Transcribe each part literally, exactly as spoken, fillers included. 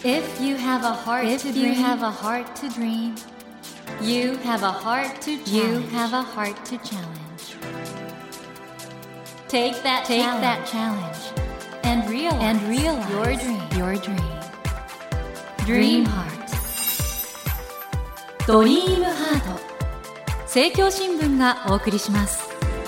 If you have a heart If to you dream, have a heart to dream, you have a heart to challenge. you have a heart to challenge. Take that Take challenge that challenge and realize, and realize your dream. your dream. Dream Dream Heart. Heart. ドリームハート。政教新聞がお送りします。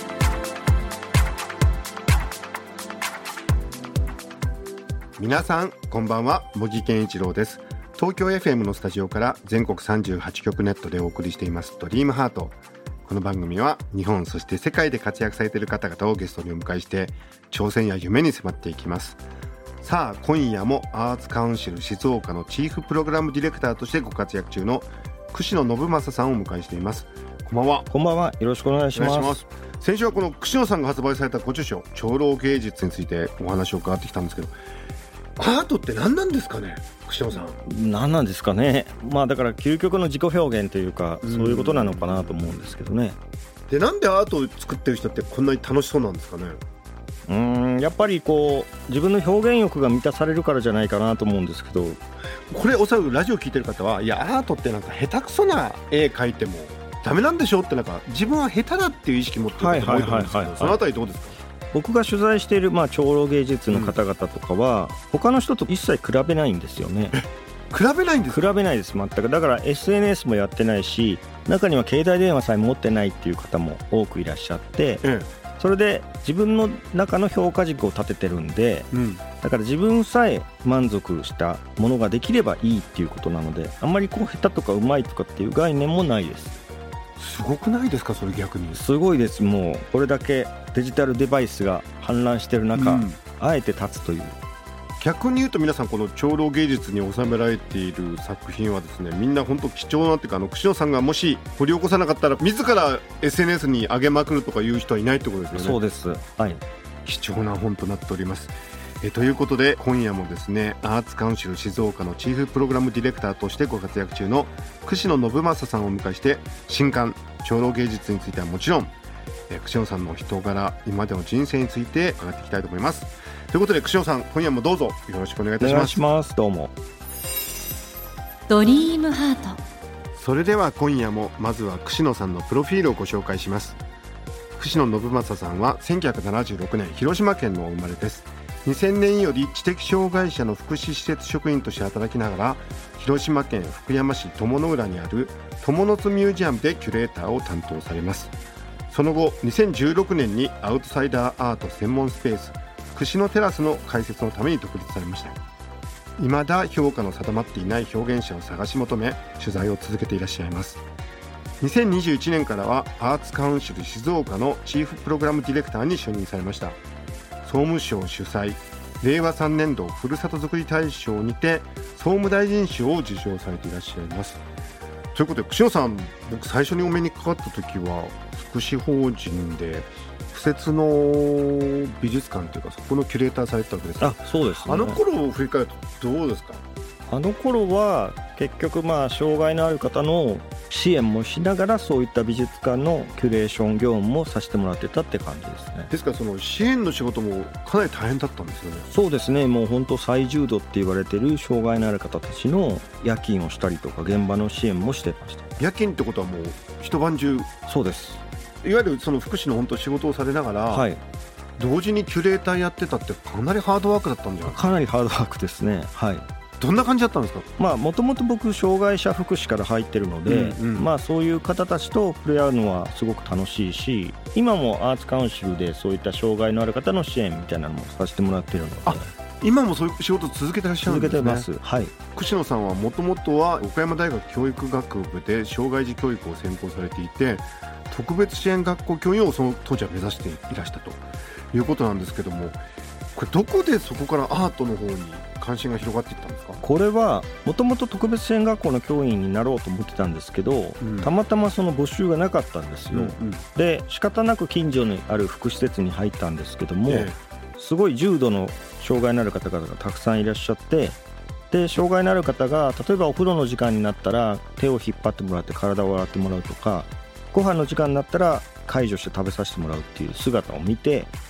皆さんこんばんは、茂木健一郎です。東京 エフエム のスタジオから全国さんじゅうはちきょくネットでお送りしていますドリームハート。この番組は日本そして世界で活躍されている方々をゲストにお迎えして挑戦や夢に迫っていきます。さあ今夜もアーツカウンシル静岡のチーフプログラムディレクターとしてご活躍中の串野信正さんをお迎えしています。こんばんは。 こんばんは、よろしくお願いします。 お願いします。先週はこの串野さんが発売されたご著書長老芸術についてお話を伺ってきたんですけど、アートって何なんですかね、串野さん。 何なんですかね。まあだから究極の自己表現というか、そういうことなのかなと思うんですけどね。 でなんでアートを作ってる人ってこんなに楽しそうなんですかね。 うーんやっぱりこう自分の表現欲が満たされるからじゃないかなと思うんですけど、 これおそらくラジオ聞いてる方は、いやアートってなんか下手くそな絵描いてもダメなんでしょってなんか自分は下手だっていう意識持ってる方も多いと思うんですけど、そのあたりどうですか。 僕が取材しているまあ長老芸術の方々とかは、うん、他の人と一切比べないんですよね。 比べないんですか。 比べないです、全く。だから エスエヌエス もやってないし、中には携帯電話さえ持ってないっていう方も多くいらっしゃって、ええ、それで自分の中の評価軸を立ててるんで、うん、だから自分さえ満足したものができればいいっていうことなので、あんまりこう下手とかうまいとかっていう概念もないです。 すごくないですか、それ。逆にすごいです。もうこれだけデジタルデバイスが氾濫してる中、うん、あえて立つという。 逆に言うと皆さんこの長老芸術に収められている作品はですね、みんな本当貴重なっていうか、あの串野さんがもし掘り起こさなかったら自ら エスエヌエス に上げまくるとかいう人はいないってことですよね。 そうです、はい、 貴重な本となっております。えということで今夜もですね、アーツカウンシル静岡のチーフプログラムディレクターとしてご活躍中の串野信正さんをお迎えして、新刊長老芸術についてはもちろん、え串野さんの人柄、今までの人生について伺っていきたいと思います。ということで串野さん、今夜もどうぞよろしくお願いいたします。 お願いします。どうも。 ドリームハート。 それでは今夜もまずは串野さんのプロフィールをご紹介します。串野信正さんはせんきゅうひゃくななじゅうろくねん広島県のお生まれです。にせんねんより知的障害者の福祉施設職員として働きながら、広島県福山市鞆の浦にある鞆の津ミュージアムでキュレーターを担当されます。その後にせんじゅうろくねんにアウトサイダーアート専門スペース串野テラスの開設のために独立されました。未だ評価の定まっていない表現者を探し求め取材を続けていらっしゃいます。にせんにじゅういちねんからはアーツカウンシル静岡のチーフプログラムディレクターに就任されました。総務省主催れいわさんねんどふるさとづくり大賞にて総務大臣賞を受賞されていらっしゃいます。ということで串野さん、僕最初にお目にかかった時は福祉法人で敷設の美術館というか、そこのキュレーターされてたわけです。 あ、そうですね。 あの頃を振り返るとどうですか。 あの頃は結局まあ障害のある方の支援もしながら、そういった美術館のキュレーション業務もさせてもらってたって感じですね。 ですからその支援の仕事もかなり大変だったんですよね。 そうですね。もう本当最重度って言われてる障害のある方たちの夜勤をしたりとか、現場の支援もしてました。 夜勤ってことはもう一晩中。 そうです。 いわゆるその福祉の本当仕事をされながら、はい、同時にキュレーターやってたってかなりハードワークだったんじゃないですか。 かなりハードワークですね。はい。 どんな感じだったんですか。 まあもともと僕障害者福祉から入ってるので、うんうん、まあそういう方たちと触れ合うのはすごく楽しいし、今もアーツカウンシルでそういった障害のある方の支援みたいなのもさせてもらってるので。 あ、今もそういう仕事を続けてらっしゃるんですね。 続けてます。はい。 串野さんはもともとは岡山大学教育学部で障害児教育を専攻されていて、特別支援学校教員をその当時は目指していらしたということなんですけども、これどこでそこからアートの方に関心が広がっていったんですか。 これはもともと特別支援学校の教員になろうと思ってたんですけど、うん、たまたまその募集がなかったんですよ、うんうん、で仕方なく近所にある福祉施設に入ったんですけども、ええ、すごい重度の障害のある方々がたくさんいらっしゃって、で障害のある方が例えばお風呂の時間になったら手を引っ張ってもらって体を洗ってもらうとか、ご飯の時間になったら介助して食べさせてもらうっていう姿を見て、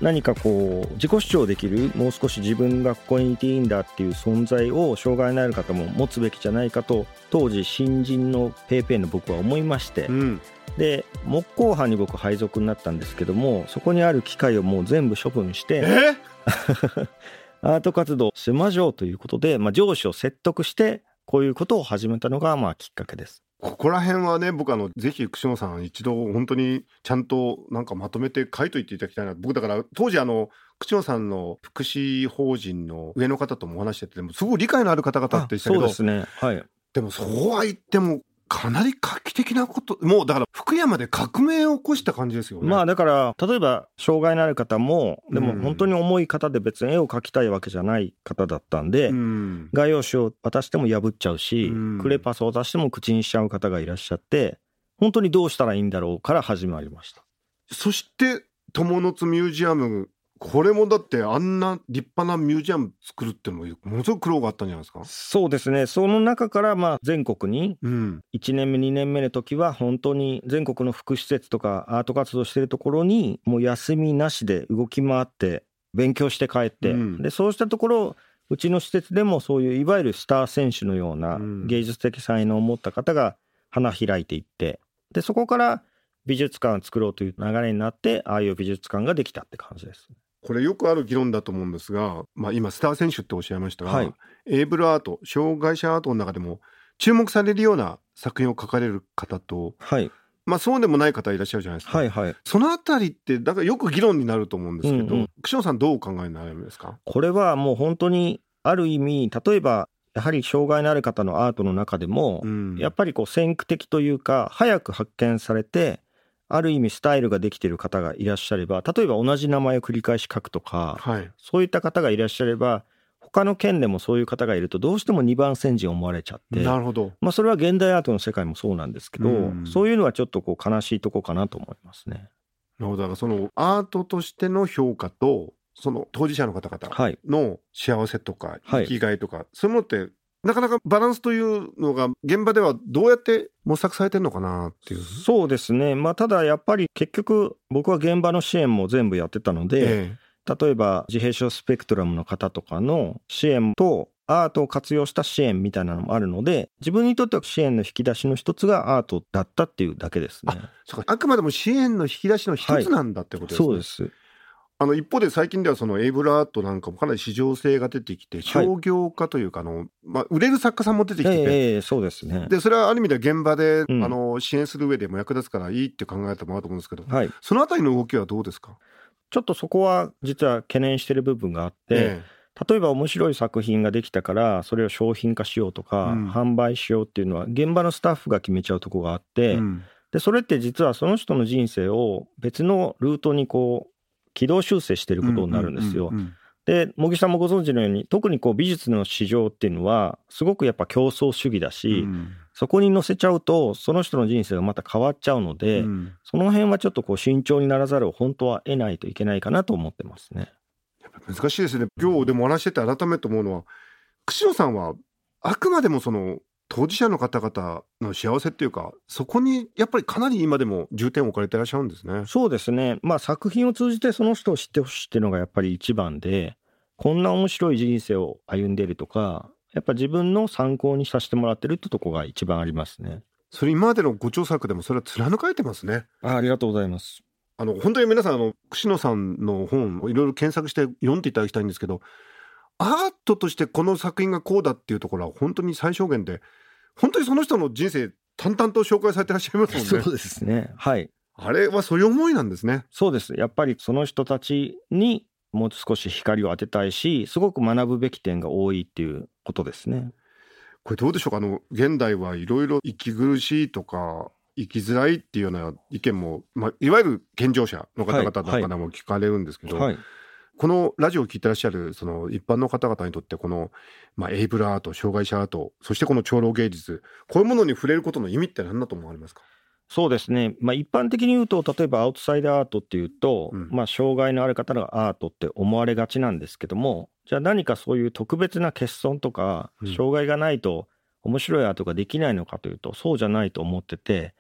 何かこう自己主張できる、もう少し自分がここにいていいんだっていう存在を障害のある方も持つべきじゃないかと、当時新人のペイペイの僕は思いまして、うん、で木工班に僕配属になったんですけども、そこにある機械をもう全部処分してアート活動しましょうということで、まあ、上司を説得してこういうことを始めたのがまあきっかけです。 ここら辺はね、僕あのぜひ串野さん一度本当にちゃんとなんかまとめて書いといていただきたいな。僕だから当時あの串野さんの福祉法人の上の方ともお話してて、もすごい理解のある方々って言ってたけど、 そうですね、はい、 でもそうは言ってもかなり画期的なこと、もうだから福山で革命を起こした感じですよね。 まあだから例えば障害のある方もでも本当に重い方で別に絵を描きたいわけじゃない方だったんで、うん、画用紙を渡しても破っちゃうし、うん、クレパスを渡しても口にしちゃう方がいらっしゃって、本当にどうしたらいいんだろうから始まりました。 そして友の津ミュージアム、これもだってあんな立派なミュージアム作るってのもものすごく苦労があったんじゃないですか。 そうですね。その中からまあ全国にいちねんめにねんめの時は本当に全国の福祉施設とかアート活動してるところにもう休みなしで動き回って勉強して帰って、うん、でそうしたところうちの施設でもそういういわゆるスター選手のような芸術的才能を持った方が花開いていって、でそこから美術館を作ろうという流れになって、ああいう美術館ができたって感じです。 これよくある議論だと思うんですが、まあ、今スター選手っておっしゃいましたが、はい、エイブルアート、障害者アートの中でも注目されるような作品を描かれる方と、はい、まあ、そうでもない方いらっしゃるじゃないですか、はいはい、そのあたりってだからよく議論になると思うんですけど、うんうん、串野さんどうお考えになるんですか。 これはもう本当にある意味、例えばやはり障害のある方のアートの中でも、うん、やっぱりこう先駆的というか早く発見されて、ある意味スタイルができている方がいらっしゃれば、例えば同じ名前を繰り返し書くとか、はい、そういった方がいらっしゃれば、他の県でもそういう方がいるとどうしても二番煎じ思われちゃって、 なるほど、 まあ、それは現代アートの世界もそうなんですけど、うん、そういうのはちょっとこう悲しいとこかなと思いますね。 なるほど。だからそのアートとしての評価とその当事者の方々の幸せとか生きがいとか、はい、そういうのってなかなかバランスというのが現場ではどうやって模索されてるのかなっていう。 そうですね、まあ、ただやっぱり結局僕は現場の支援も全部やってたので、ええ、例えば自閉症スペクトラムの方とかの支援とアートを活用した支援みたいなのもあるので、自分にとっては支援の引き出しの一つがアートだったっていうだけですね。 あ、そうか、あくまでも支援の引き出しの一つなんだってことですね。 はい、そうです。 あの一方で最近ではそのエイブルアートなんかもかなり市場性が出てきて、商業化というかあの、まあ、売れる作家さんも出てきてて、 えー、そうですね。 でそれはある意味で現場で、うん、あの支援する上でも役立つからいいって考えてもらうと思うんですけど、はい、そのあたりの動きはどうですか。 ちょっとそこは実は懸念している部分があって、えー、例えば面白い作品ができたからそれを商品化しようとか、うん、販売しようっていうのは現場のスタッフが決めちゃうところがあって、うん、でそれって実はその人の人生を別のルートにこう軌道修正していることになるんですよ。で、茂木さんもご存知のように特にこう美術の市場っていうのはすごくやっぱ競争主義だし、うん、そこに乗せちゃうとその人の人生がまた変わっちゃうので、うん、その辺はちょっとこう慎重にならざるを本当は得ないといけないかなと思ってますね。 やっぱ難しいですね。今日でもお話してて改めて思うのは、串野さんはあくまでもその当事者の方々の幸せっていうか、そこにやっぱりかなり今でも重点を置かれていらっしゃるんですね。 そうですね、まあ、作品を通じてその人を知ってほしいっていうのがやっぱり一番で、こんな面白い人生を歩んでいるとか、やっぱ自分の参考にさせてもらってるってとこが一番ありますね。 それ今までのご著作でもそれは貫かれてますね。 あ, ありがとうございます。 あの本当に皆さんあの串野さんの本をいろいろ検索して読んでいただきたいんですけど、アートとしてこの作品がこうだっていうところは本当に最小限で、本当にその人の人生淡々と紹介されてらっしゃいますもんね。 そうですね、はい。 あれはそういう思いなんですね。 そうです。やっぱりその人たちにもう少し光を当てたいし、すごく学ぶべき点が多いっていうことですね。 これどうでしょうか。あの現代はいろいろ息苦しいとか生きづらいっていうような意見も、まあ、いわゆる健常者の方々なんかも聞かれるんですけど、はいはいはい、このラジオを聞いてらっしゃるその一般の方々にとってこの、まあ、エイブルアート、障害者アート、そしてこの長老芸術、こういうものに触れることの意味って何だと思われますか。 そうですね、まあ、一般的に言うと例えばアウトサイダーアートっていうと、うんまあ、障害のある方のアートって思われがちなんですけども、じゃあ何かそういう特別な欠損とか、うん、障害がないと面白いアートができないのかというとそうじゃないと思ってて、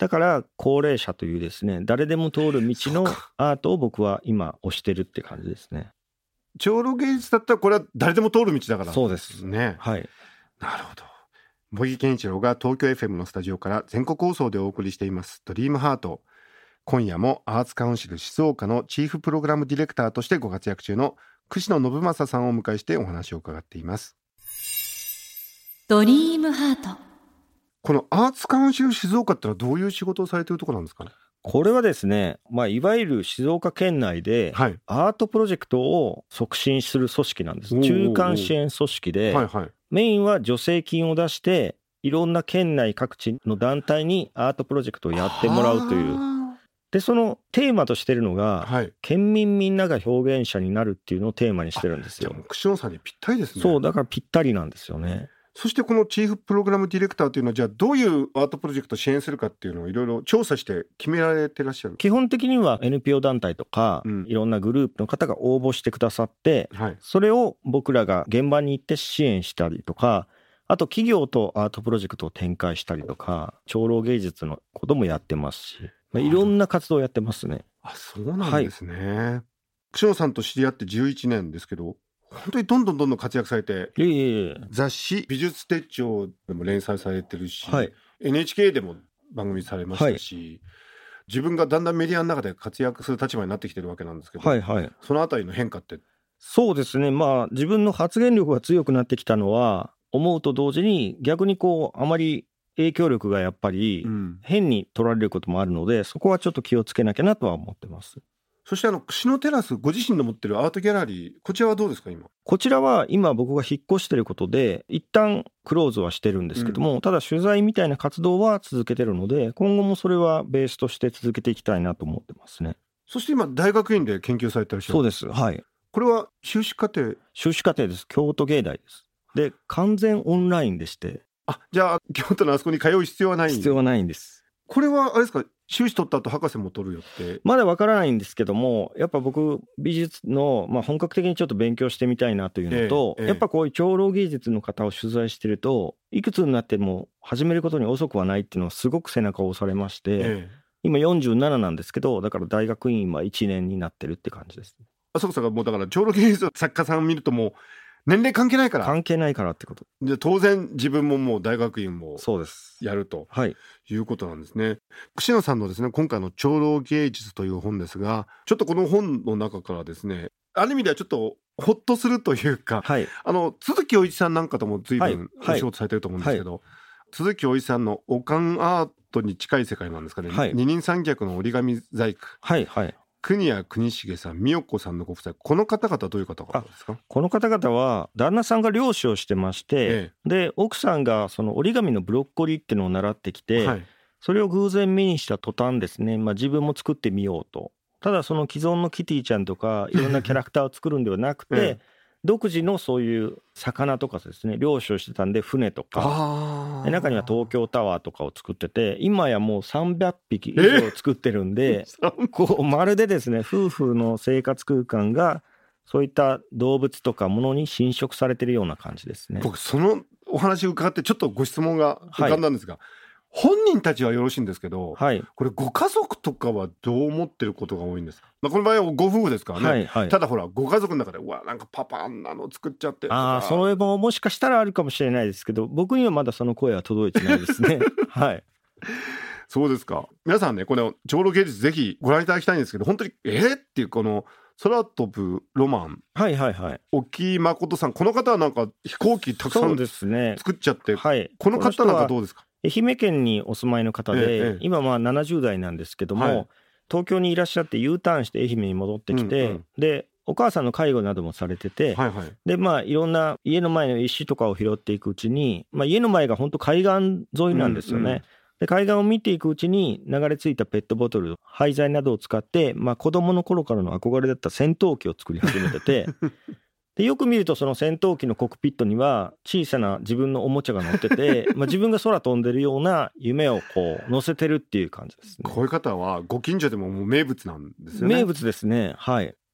だから高齢者というですね、誰でも通る道のアートを僕は今推してるって感じですね。 超老芸術だったらこれは誰でも通る道だから。 そうですね。 はい。 なるほど。茂木健一郎が東京 エフエム のスタジオから全国放送でお送りしていますドリームハート。今夜もアーツカウンシル静岡のチーフプログラムディレクターとしてご活躍中の櫛野信正さんをお迎えしてお話を伺っています。 ドリームハート。 このアーツカウンシル静岡ってのはどういう仕事をされているところなんですかね。 これはですね、まあ、いわゆる静岡県内でアートプロジェクトを促進する組織なんです、はい、中間支援組織で、はいはい、メインは助成金を出していろんな県内各地の団体にアートプロジェクトをやってもらうという。でそのテーマとしてるのが、はい、県民みんなが表現者になるっていうのをテーマにしてるんですよ。 櫛野さんにぴったりですね。 そうだからぴったりなんですよね。 そしてこのチーフプログラムディレクターというのはじゃあどういうアートプロジェクトを支援するかっていうのをいろいろ調査して決められてらっしゃる。 基本的には エヌピーオー 団体とか、うん、いろんなグループの方が応募してくださって、はい、それを僕らが現場に行って支援したりとか、あと企業とアートプロジェクトを展開したりとか、超老芸術のこともやってますし、まあ、いろんな活動をやってますね。 あ、そうなんですね。櫛野さんと知り合ってじゅういちねんですけど、本当にどんどんどんどん活躍されて、いえいえいえ、雑誌美術手帳でも連載されてるし、はい、エヌエイチケー でも番組されましたし、はい、自分がだんだんメディアの中で活躍する立場になってきてるわけなんですけど、はいはい、そのあたりの変化って。 そうですね、まあ自分の発言力が強くなってきたのは思うと同時に、逆にこうあまり影響力がやっぱり変に取られることもあるので、うん、そこはちょっと気をつけなきゃなとは思ってます。 そしてあの櫛野テラスご自身の持ってるアートギャラリー、こちらはどうですか。今こちらは今僕が引っ越してることで一旦クローズはしてるんですけども、うん、ただ取材みたいな活動は続けてるので、今後もそれはベースとして続けていきたいなと思ってますね。 そして今大学院で研究されてらっしゃる。 そうです、はい。 これは修士課程。 修士課程です。京都芸大です。で完全オンラインでして。 あ、じゃあ京都のあそこに通う必要はない。 必要はないんです。 これはあれですか、修士取った後博士も取るよってまだわからないんですけども、やっぱ僕美術の、まあ、本格的にちょっと勉強してみたいなというのと、ええええ、やっぱこういう超老芸術の方を取材してると、いくつになっても始めることに遅くはないっていうのをすごく背中を押されまして、ええ、今よんじゅうなななんですけど、だから大学院はいちねんになってるって感じです。 あ、そうか、もうだから超老芸術作家さんを見るともう年齢関係ないから関係ないからってこと。 で当然自分ももう大学院もそうですやると、 はい、 いうことなんですね。櫛野さんのですね、今回の超老芸術という本ですが、ちょっとこの本の中からですね、ある意味ではちょっとホッとするというか、はい、あの鈴木お一さんなんかとも随分お仕事されてると思うんですけど、はいはい、鈴木お一さんのおかんアートに近い世界なんですかね、はい、二人三脚の折り紙細工、はいはい、国谷国重さん、美代子さんのご夫妻、この方々どういう方々ですか。 この方々は旦那さんが漁師をしてまして、ええ、で奥さんがその折り紙のブロッコリーっていうのを習ってきて、はい、それを偶然目にした途端ですね、まあ、自分も作ってみようと。ただその既存のキティちゃんとかいろんなキャラクターを作るんではなくて、ええ、独自のそういう魚とかですね、漁師をしてたんで船とか、中には東京タワーとかを作ってて、今やもうさんびゃくぴき以上作ってるんで、こうまるでですね、夫婦の生活空間がそういった動物とかものに侵食されてるような感じですね。 僕そのお話を伺ってちょっとご質問が浮かんだんですが、はい、本人たちはよろしいんですけど、はい、これご家族とかはどう思ってることが多いんですか。まあ、この場合はご夫婦ですからね、はいはい、ただほらご家族の中でうわなんかパパあんなの作っちゃってとか、 あ、それももしかしたらあるかもしれないですけど、僕にはまだその声は届いてないですねはい、 そうですか。皆さんね、この超老芸術ぜひご覧いただきたいんですけど、本当にえー、っていうこの空飛ぶロマン、はいはいはい、沖誠さん、この方はなんか飛行機たくさん作っちゃって、はい、この方なんかどうですか。 愛媛県にお住まいの方で、ええ、今まあななじゅう代なんですけども、はい、東京にいらっしゃって U ターンして愛媛に戻ってきて、うんうん、でお母さんの介護などもされてて、はいはい、でまあいろんな家の前の石とかを拾っていくうちに、まあ、家の前が本当海岸沿いなんですよね、うんうん、で海岸を見ていくうちに流れ着いたペットボトル、廃材などを使って、まあ、子供の頃からの憧れだった戦闘機を作り始めててでよく見るとその戦闘機のコックピットには小さな自分のおもちゃが乗っててまあ自分が空飛んでるような夢をこう乗せてるっていう感じですね。 こういう方はご近所でももう名物なんですよね。 名物ですね。はい。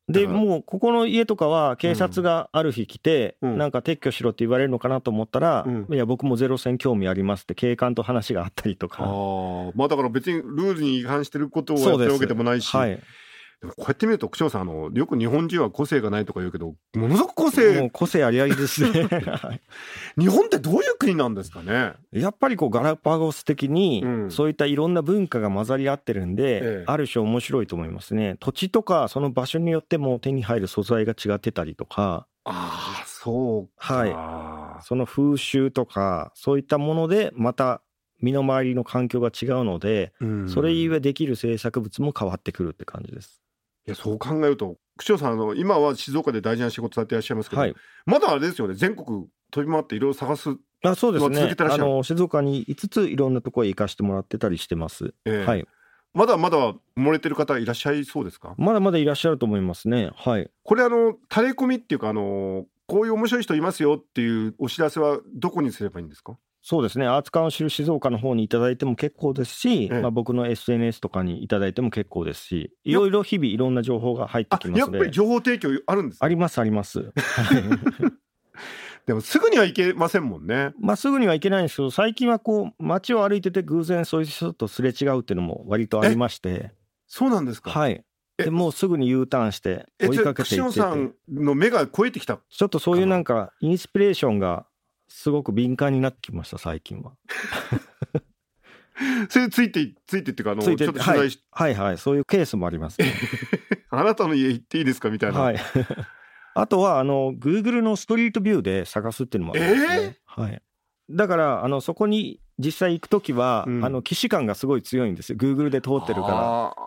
でもうここの家とかは警察がある日来て、うん、なんか撤去しろって言われるのかなと思ったら、うん、いや僕もゼロ戦興味ありますって警官と話があったりとか。 あ、まあ、だから別にルールに違反してることをやってるわけでもないし、はい、でもこうやって見ると、区長さん、あのよく日本人は個性がないとか言うけど、ものすごく個性、 もう個性ありありですね日本ってどういう国なんですかね。 やっぱりこうガラパゴス的に、うん、そういったいろんな文化が混ざり合ってるんで、ええ、ある種面白いと思いますね。土地とかその場所によっても手に入る素材が違ってたりとか、 ああ、そうか、 はい、その風習とかそういったものでまた身の回りの環境が違うので、うん、それゆえできる制作物も変わってくるって感じです。 いや、そう考えると区長さん、あの今は静岡で大事な仕事されていらっしゃいますけど、はい、まだあれですよね、全国飛び回っていろいろ探す。 あ、そうですね、あの静岡にいつついろんなところへ行かしてもらってたりしてます、えーはい、 まだまだ漏れてる方いらっしゃいそうですか。 まだまだいらっしゃると思いますね、はい、 これあの垂れ込みっていうか、あのこういう面白い人いますよっていうお知らせはどこにすればいいんですか。 そうですね、アーツカウンシル静岡の方にいただいても結構ですし、ええ、まあ、僕の エスエヌエス とかにいただいても結構ですし、いろいろ日々いろんな情報が入ってきますので。 やっぱり情報提供あるんですか。 ありますありますでもすぐにはいけませんもんね。 まあすぐにはいけないんですけど、最近はこう街を歩いてて偶然そういう人とすれ違うっていうのも割とありまして。 そうなんですか。 はい。でもうすぐに U ターンして追いかけていってて、 串野さんの目が超えてきた。 ちょっとそういうなんかインスピレーションがすごく敏感になってきました最近はそれついてついてっていうか、あのちょっと取材し、 はい、はいはい、そういうケースもあります、ね、 あなたの家行っていいですかみたいな、 はいあとはあの Google のストリートビューで探すっていうのもありますね、えーはい、だからあのそこに実際行くときは、うん、あの既視感がすごい強いんですよ、 Google で通ってるから。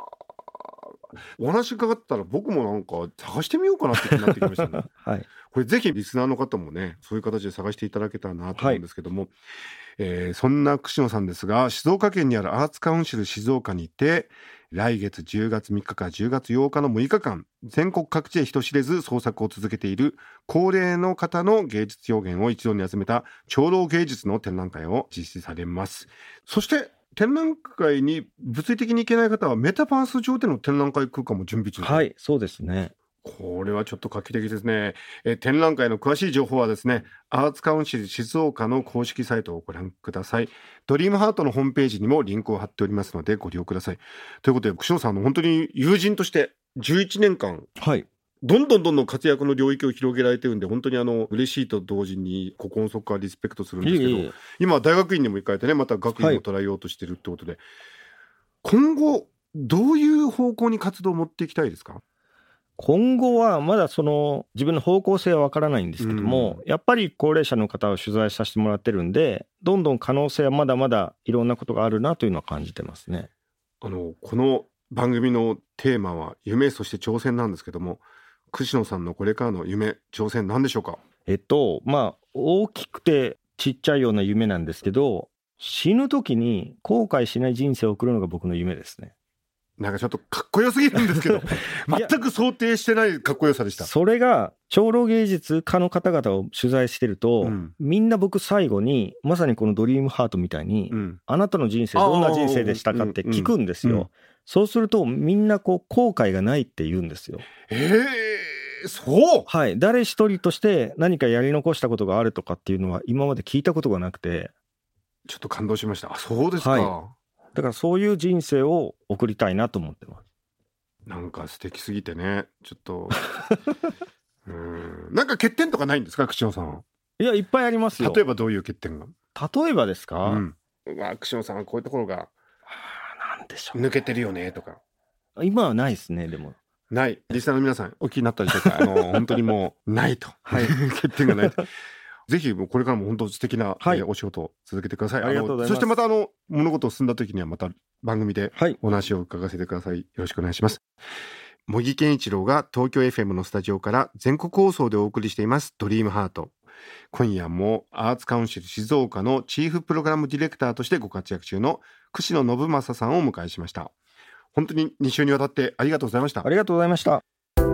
お話伺ったら僕もなんか探してみようかなって気になってきましたね、はい、これぜひリスナーの方もね、そういう形で探していただけたらなと思うんですけども、はい、えー、そんな串野さんですが、静岡県にあるアーツカウンシル静岡にて来月じゅうがつみっかからじゅうがつようかのむいかかん、全国各地で人知れず創作を続けている高齢の方の芸術表現を一堂に集めた長老芸術の展覧会を実施されます。そして展覧会に物理的に行けない方はメタバース上での展覧会空間も準備中。 はい、そうですね。 これはちょっと画期的ですね。え展覧会の詳しい情報はですね、アーツカウンシル静岡の公式サイトをご覧ください。ドリームハートのホームページにもリンクを貼っておりますのでご利用ください。ということで、串野さんの本当に友人としてじゅういちねんかん、はい、どんどんどんどん活躍の領域を広げられてるんで、本当にあの嬉しいと同時に心の底からリスペクトするんですけど、いえいえ、今は大学院にも行かれてね、また学位も捉えようとしてるってことで、はい、今後どういう方向に活動を持っていきたいですか。 今後はまだその自分の方向性はわからないんですけども、うん、やっぱり高齢者の方を取材させてもらってるんで、どんどん可能性はまだまだいろんなことがあるなというのは感じてますね。 あのこの番組のテーマは夢、そして挑戦なんですけども、串野さんのこれからの夢、挑戦何でしょうか。 えっとまあ大きくてちっちゃいような夢なんですけど、死ぬ時に後悔しない人生を送るのが僕の夢ですね。 なんかちょっとかっこよすぎるんですけど全く想定してないかっこよさでした。 それが長老芸術家の方々を取材してると、うん、みんな僕最後にまさにこのドリームハートみたいに、うん、あなたの人生どんな人生でしたかって聞くんですよ、うんうんうん、そうするとみんなこう後悔がないって言うんですよ。 えー、そう、 はい、誰一人として何かやり残したことがあるとかっていうのは今まで聞いたことがなくて、 ちょっと感動しました。あ、そうですか、 はい、だからそういう人生を送りたいなと思ってます。 なんか素敵すぎてね、ちょっとうーん、なんか欠点とかないんですか、串野さん。 いや、いっぱいありますよ。 例えばどういう欠点が。 例えばですか、うん、 まあ、串野さんはこういうところがなんでしょう、 抜けてるよねとか。 今はないですね。でもない。リスナーの皆さんお聞きになったでしょうか。あの本当にもうないと、はい、欠点がないとぜひもうこれからも本当素敵な、はい、えー、お仕事を続けてください。 ありがとうございます。 そしてまたあの物事を進んだ時にはまた番組でお話を伺わせてください、はい、よろしくお願いします。茂木健一郎が東京 エフエム のスタジオから全国放送でお送りしていますドリームハート。今夜もアーツカウンシル静岡のチーフプログラムディレクターとしてご活躍中の串野信正さんをお迎えしました。本当にに週にわたってありがとうございました。 ありがとうございました。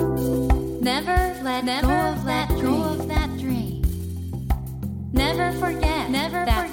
Never let go of that dream. Never forget that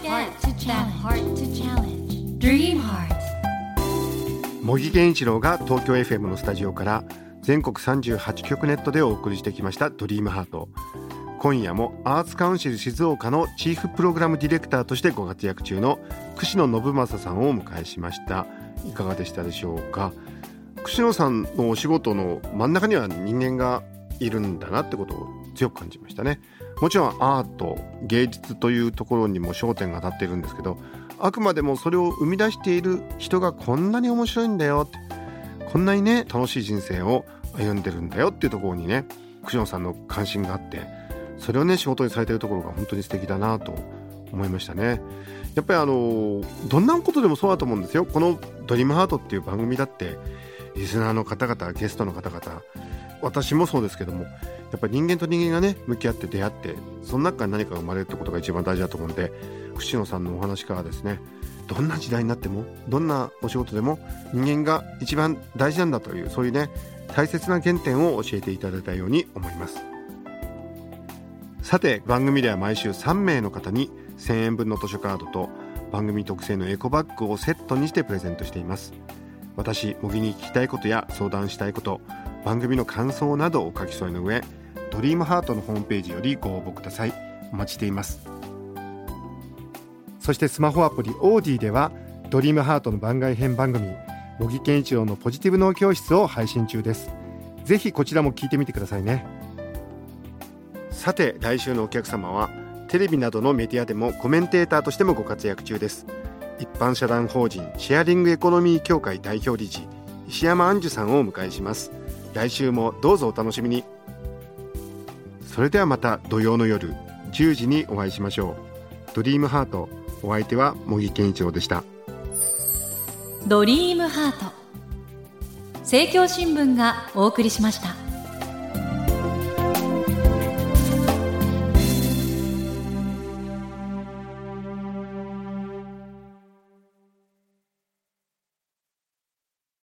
heart to challenge. Dream Heart. 茂木健一郎が東京 エフエム のスタジオから全国さんじゅうはちきょくネットでお送りしてきましたドリームハート。今夜もアーツカウンシル静岡のチーフプログラムディレクターとしてご活躍中の串野信正さんをお迎えしました。いかがでしたでしょうか。串野さんのお仕事の真ん中には人間がいるんだなってことを強く感じましたね。もちろんアート、芸術というところにも焦点が当たっているんですけど、あくまでもそれを生み出している人がこんなに面白いんだよって、こんなにね楽しい人生を歩んでるんだよっていうところにね、串野さんの関心があって、それをね仕事にされているところが本当に素敵だなと思いましたね。やっぱりあのどんなことでもそうだと思うんですよ。このドリームハートっていう番組だって、リスナーの方々、ゲストの方々、私もそうですけども、やっぱり人間と人間がね向き合って出会って、その中から何かが生まれるってことが一番大事だと思うんで、串野さんのお話からですね、どんな時代になっても、どんなお仕事でも人間が一番大事なんだという、そういうね大切な原点を教えていただいたように思います。さて、番組では毎週さんめいの方にせんえんぶんの図書カードと番組特製のエコバッグをセットにしてプレゼントしています。私、茂木に聞きたいことや相談したいこと、番組の感想などをお書き添えの上、ドリームハートのホームページよりご応募ください。お待ちしています。そしてスマホアプリオーディでは、ドリームハートの番外編番組、茂木健一郎のポジティブ脳教室を配信中です。ぜひこちらも聞いてみてくださいね。さて、来週のお客様はテレビなどのメディアでもコメンテーターとしてもご活躍中です。一般社団法人シェアリングエコノミー協会代表理事、石山杏樹さんをお迎えします。来週もどうぞお楽しみに。それではまた土曜の夜じゅうじにお会いしましょう。ドリームハート、お相手は茂木健一郎でした。 ドリームハート、政教新聞がお送りしました。